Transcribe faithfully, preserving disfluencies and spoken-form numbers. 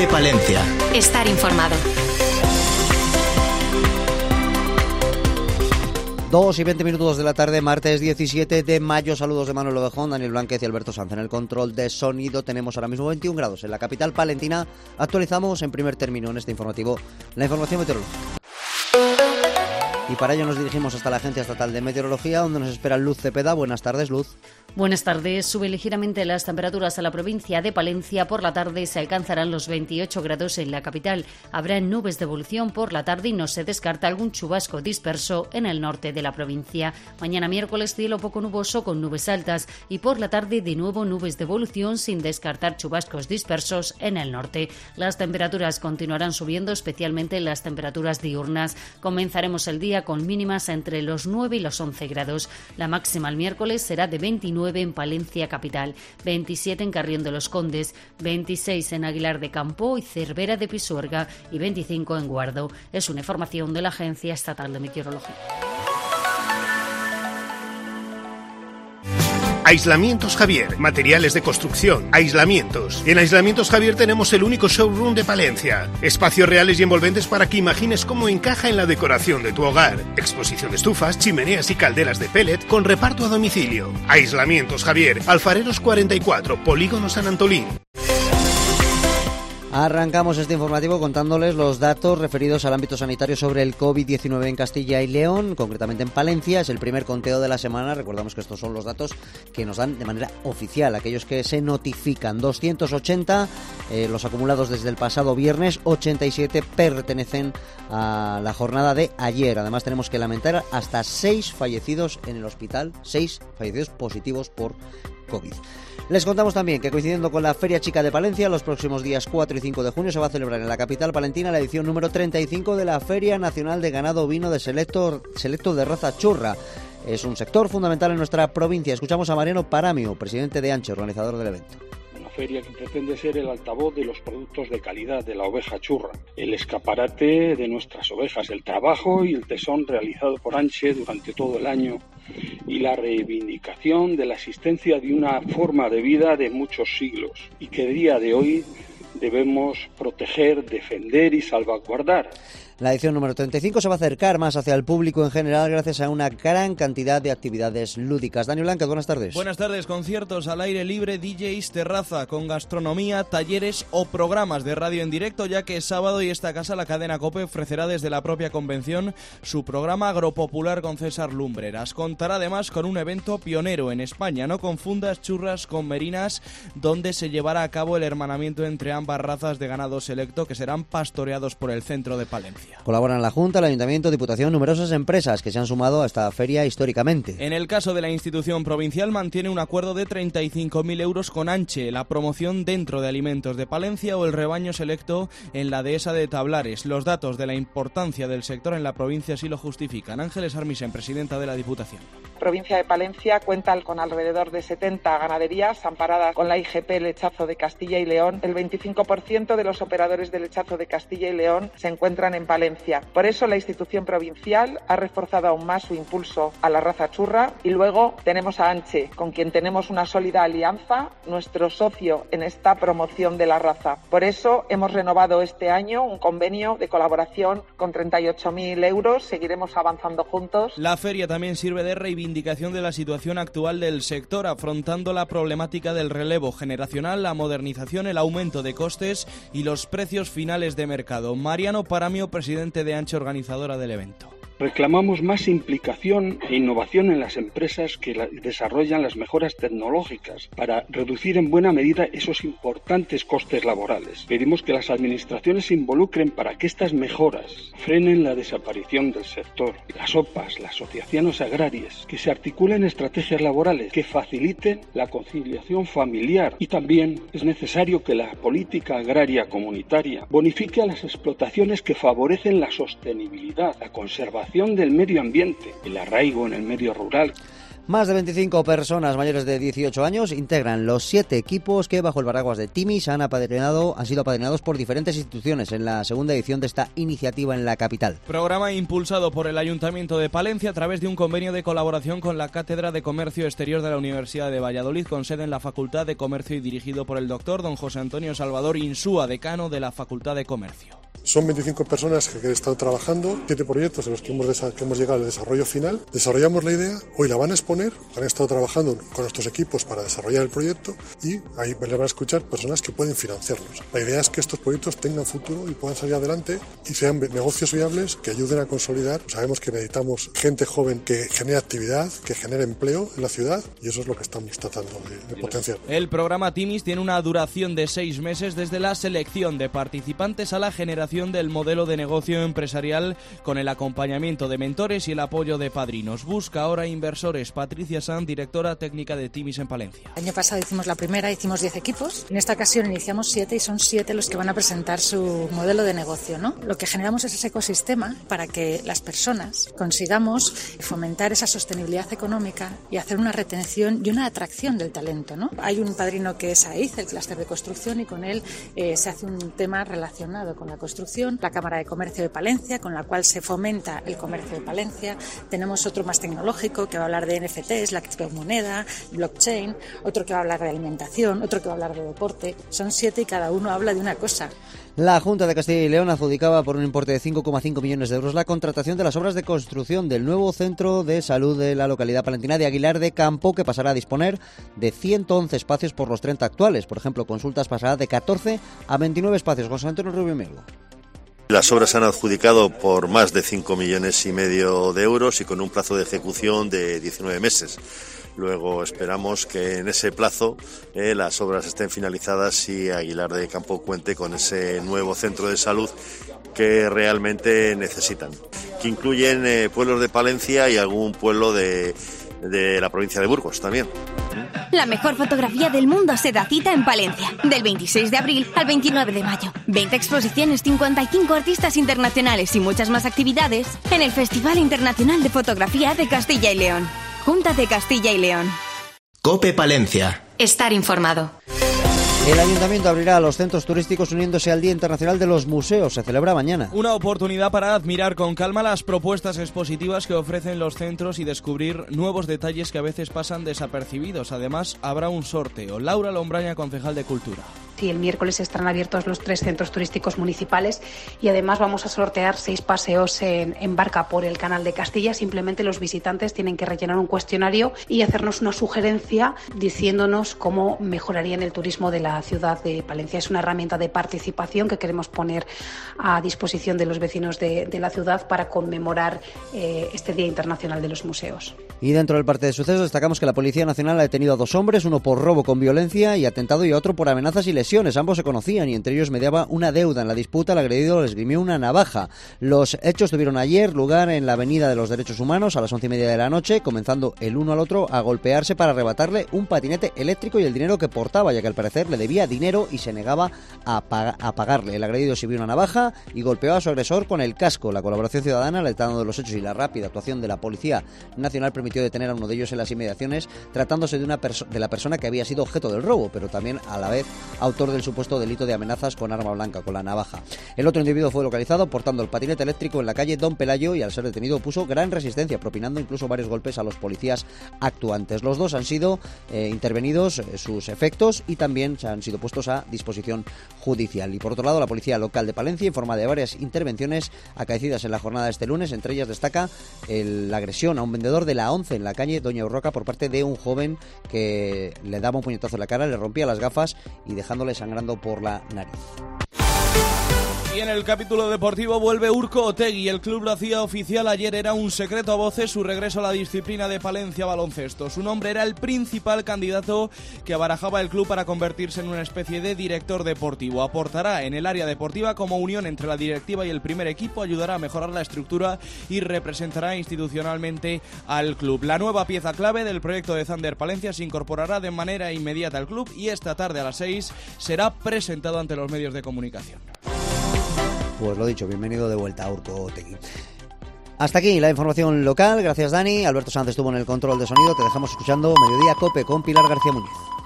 Cope Palencia. Estar informado. Dos y veinte minutos de la tarde, martes diecisiete de mayo. Saludos de Manuel Ovejón, Daniel Blánquez y Alberto Sanz en el control de sonido. Tenemos ahora mismo veintiún grados en la capital palentina. Actualizamos en primer término en este informativo la información meteorológica. Y para ello nos dirigimos hasta la Agencia Estatal de Meteorología, donde nos espera Luz Cepeda. Buenas tardes, Luz. Buenas tardes. Sube ligeramente las temperaturas a la provincia de Palencia. Por la tarde se alcanzarán los veintiocho grados en la capital. Habrá nubes de evolución por la tarde y no se descarta algún chubasco disperso en el norte de la provincia. Mañana miércoles cielo poco nuboso con nubes altas y por la tarde de nuevo nubes de evolución sin descartar chubascos dispersos en el norte. Las temperaturas continuarán subiendo, especialmente las temperaturas diurnas. Comenzaremos el día con mínimas entre los nueve y los once grados. La máxima el miércoles será de veintinueve en Palencia capital, veintisiete en Carrión de los Condes, veintiséis en Aguilar de Campo y Cervera de Pisuerga y veinticinco en Guardo. Es una información de la Agencia Estatal de Meteorología. Aislamientos Javier, materiales de construcción, aislamientos. En Aislamientos Javier tenemos el único showroom de Palencia. Espacios reales y envolventes para que imagines cómo encaja en la decoración de tu hogar. Exposición de estufas, chimeneas y calderas de pellet con reparto a domicilio. Aislamientos Javier, Alfareros cuarenta y cuatro, Polígono San Antolín. Arrancamos este informativo contándoles los datos referidos al ámbito sanitario sobre el COVID diecinueve en Castilla y León, concretamente en Palencia. Es el primer conteo de la semana. Recordamos que estos son los datos que nos dan de manera oficial, aquellos que se notifican. doscientos ochenta, eh, los acumulados desde el pasado viernes, ochenta y siete pertenecen a la jornada de ayer. Además tenemos que lamentar hasta seis fallecidos en el hospital, seis fallecidos positivos por COVID. Les contamos también que, coincidiendo con la Feria Chica de Palencia, los próximos días cuatro y cinco de junio se va a celebrar en la capital palentina la edición número treinta y cinco de la Feria Nacional de Ganado Ovino de Selecto, Selecto de Raza Churra. Es un sector fundamental en nuestra provincia. Escuchamos a Mariano Paramio, presidente de ANCHE, organizador del evento. Feria que pretende ser el altavoz de los productos de calidad de la oveja churra, el escaparate de nuestras ovejas, el trabajo y el tesón realizado por ANCHE durante todo el año y la reivindicación de la existencia de una forma de vida de muchos siglos y que a día de hoy debemos proteger, defender y salvaguardar. La edición número treinta y cinco se va a acercar más hacia el público en general gracias a una gran cantidad de actividades lúdicas. Daniel Blanca, buenas tardes. Buenas tardes. Conciertos al aire libre, D Js, terraza con gastronomía, talleres o programas de radio en directo, ya que es sábado y esta casa, la cadena COPE, ofrecerá desde la propia convención su programa agropopular con César Lumbreras. Contará además con un evento pionero en España. No confundas churras con merinas, donde se llevará a cabo el hermanamiento entre ambas razas de ganado selecto que serán pastoreados por el centro de Palencia. Colaboran la Junta, el Ayuntamiento, Diputación, numerosas empresas que se han sumado a esta feria históricamente. En el caso de la institución provincial, mantiene un acuerdo de treinta y cinco mil euros con ANCHE, la promoción dentro de alimentos de Palencia o el rebaño selecto en la dehesa de Tablares. Los datos de la importancia del sector en la provincia sí lo justifican. Ángeles Armisen, presidenta de la Diputación. La provincia de Palencia cuenta con alrededor de setenta ganaderías amparadas con la I G P Lechazo de Castilla y León. El veinticinco por ciento de los operadores de lechazo de Castilla y León se encuentran en Palencia. Por eso la institución provincial ha reforzado aún más su impulso a la raza churra. Y luego tenemos a ANCHE, con quien tenemos una sólida alianza, nuestro socio en esta promoción de la raza. Por eso hemos renovado este año un convenio de colaboración con treinta y ocho mil euros. Seguiremos avanzando juntos. La feria también sirve de reivindicación de la situación actual del sector, afrontando la problemática del relevo generacional, la modernización, el aumento de costes y los precios finales de mercado. Mariano Paramio, presidente de ANCHE, organizadora del evento. Reclamamos más implicación e innovación en las empresas que la, desarrollan las mejoras tecnológicas para reducir en buena medida esos importantes costes laborales. Pedimos que las administraciones se involucren para que estas mejoras frenen la desaparición del sector. Las O P As, las asociaciones agrarias, que se articulen estrategias laborales que faciliten la conciliación familiar, y también es necesario que la política agraria comunitaria bonifique a las explotaciones que favorecen la sostenibilidad, la conservación del medio ambiente, el arraigo en el medio rural. Más de veinticinco personas mayores de dieciocho años integran los siete equipos que bajo el paraguas de Timis han apadrinado, han sido apadrinados por diferentes instituciones en la segunda edición de esta iniciativa en la capital. Programa impulsado por el Ayuntamiento de Palencia a través de un convenio de colaboración con la Cátedra de Comercio Exterior de la Universidad de Valladolid, con sede en la Facultad de Comercio y dirigido por el doctor don José Antonio Salvador Insúa, decano de la Facultad de Comercio. Son veinticinco personas que han estado trabajando, siete proyectos en los que hemos, que hemos llegado al desarrollo final. Desarrollamos la idea, hoy la van a exponer, han estado trabajando con nuestros equipos para desarrollar el proyecto y ahí le van a escuchar personas que pueden financiarlos. La idea es que estos proyectos tengan futuro y puedan salir adelante y sean negocios viables que ayuden a consolidar. Sabemos que necesitamos gente joven que genere actividad, que genere empleo en la ciudad y eso es lo que estamos tratando de, de potenciar. El programa Timis tiene una duración de seis meses desde la selección de participantes a la generación del modelo de negocio empresarial con el acompañamiento de mentores y el apoyo de padrinos. Busca ahora inversores. Patricia Sanz, directora técnica de Timis en Palencia. El año pasado hicimos la primera, hicimos diez equipos. En esta ocasión iniciamos siete y son siete los que van a presentar su modelo de negocio, ¿no? Lo que generamos es ese ecosistema para que las personas consigamos fomentar esa sostenibilidad económica y hacer una retención y una atracción del talento, ¿no? Hay un padrino que es A I C, el clúster de construcción, y con él eh, se hace un tema relacionado con la construcción. La Cámara de Comercio de Palencia, con la cual se fomenta el comercio de Palencia. Tenemos otro más tecnológico que va a hablar de N F Ts, la criptomoneda, blockchain, otro que va a hablar de alimentación, otro que va a hablar de deporte. Son siete y cada uno habla de una cosa. La Junta de Castilla y León adjudicaba por un importe de cinco coma cinco millones de euros la contratación de las obras de construcción del nuevo centro de salud de la localidad palentina de Aguilar de Campo, que pasará a disponer de ciento once espacios por los treinta actuales. Por ejemplo, consultas pasará de catorce a veintinueve espacios. José Antonio Rubio Melo. Las obras se han adjudicado por más de cinco millones y medio de euros y con un plazo de ejecución de diecinueve meses. Luego esperamos que en ese plazo eh, las obras estén finalizadas y Aguilar de Campo cuente con ese nuevo centro de salud que realmente necesitan, que incluyen eh, pueblos de Palencia y algún pueblo de, de la provincia de Burgos también. La mejor fotografía del mundo se da cita en Palencia, del veintiséis de abril al veintinueve de mayo. veinte exposiciones, cincuenta y cinco artistas internacionales y muchas más actividades en el Festival Internacional de Fotografía de Castilla y León. Junta de Castilla y León. COPE Palencia. Estar informado. El Ayuntamiento abrirá los centros turísticos uniéndose al Día Internacional de los Museos. Se celebra mañana. Una oportunidad para admirar con calma las propuestas expositivas que ofrecen los centros y descubrir nuevos detalles que a veces pasan desapercibidos. Además, habrá un sorteo. Laura Lombraña, concejal de Cultura. Sí, el miércoles estarán abiertos los tres centros turísticos municipales y además vamos a sortear seis paseos en, en barca por el Canal de Castilla. Simplemente los visitantes tienen que rellenar un cuestionario y hacernos una sugerencia diciéndonos cómo mejorarían el turismo de la ciudad de Palencia. Es una herramienta de participación que queremos poner a disposición de los vecinos de, de la ciudad para conmemorar eh, este Día Internacional de los Museos. Y dentro del parte de sucesos destacamos que la Policía Nacional ha detenido a dos hombres, uno por robo con violencia y atentado y otro por amenazas y lesiones. Ambos se conocían y entre ellos mediaba una deuda. En la disputa el agredido le esgrimió una navaja. Los hechos tuvieron ayer lugar en la Avenida de los Derechos Humanos a las once y media de la noche, comenzando el uno al otro a golpearse para arrebatarle un patinete eléctrico y el dinero que portaba, ya que al parecer le debía dinero y se negaba a, pag- a pagarle. El agredido exhibió una navaja y golpeó a su agresor con el casco. La colaboración ciudadana, alertando de los hechos y la rápida actuación de la Policía Nacional permitió detener a uno de ellos en las inmediaciones, tratándose de una perso- de la persona que había sido objeto del robo, pero también a la vez autor del supuesto delito de amenazas con arma blanca, con la navaja. El otro individuo fue localizado portando el patinete eléctrico en la calle Don Pelayo y al ser detenido puso gran resistencia, propinando incluso varios golpes a los policías actuantes. Los dos han sido eh, intervenidos eh, sus efectos y también se han sido puestos a disposición judicial. Y por otro lado, la Policía Local de Palencia informa de varias intervenciones acaecidas en la jornada de este lunes. Entre ellas destaca el, la agresión a un vendedor de la once en la calle Doña Urroca por parte de un joven que le daba un puñetazo en la cara, le rompía las gafas y dejándole sangrando por la nariz. Y en el capítulo deportivo vuelve Urko Otegi. El club lo hacía oficial ayer, era un secreto a voces su regreso a la disciplina de Palencia Baloncesto. Su nombre era el principal candidato que barajaba el club para convertirse en una especie de director deportivo. Aportará en el área deportiva como unión entre la directiva y el primer equipo, ayudará a mejorar la estructura y representará institucionalmente al club. La nueva pieza clave del proyecto de Thunder Palencia se incorporará de manera inmediata al club y esta tarde a las seis será presentado ante los medios de comunicación. Pues lo dicho, bienvenido de vuelta a Urko Otegi. Hasta aquí la información local. Gracias, Dani. Alberto Sanz estuvo en el control de sonido. Te dejamos escuchando Mediodía Cope con Pilar García Muñiz.